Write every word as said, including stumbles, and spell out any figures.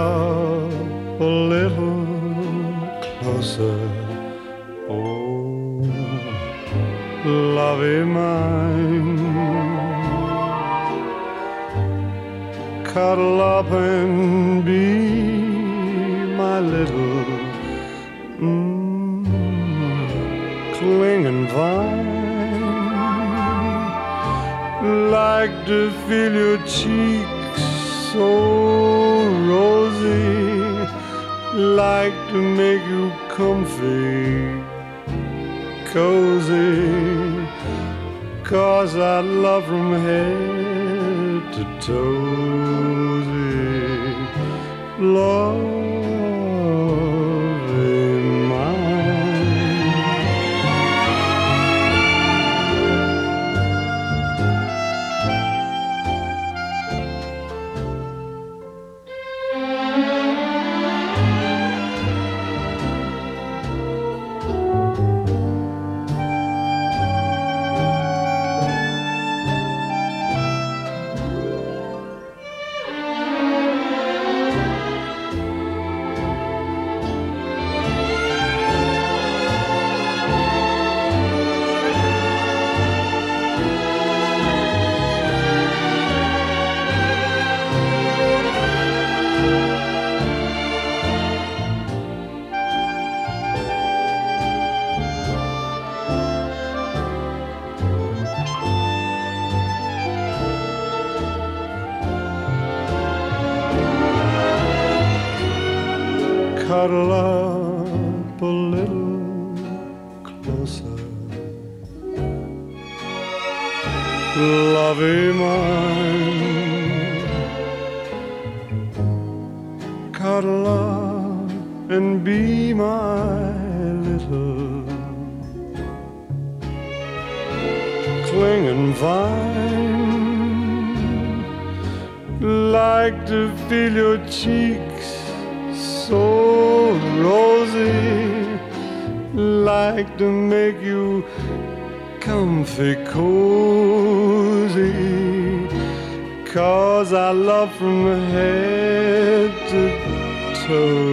up a little closer. Oh, lovey mine, cuddle up and be my little mm, clinging vine. Like to feel your cheeks so rosy, like to make you comfy, cozy, 'cause I love from head to toesy. Love cuddle up a little closer, lovey mine, cuddle up and be my little clinging vine. Like to feel your cheeks so rosy, like to make you comfy, cozy, 'cause I love from head to toe.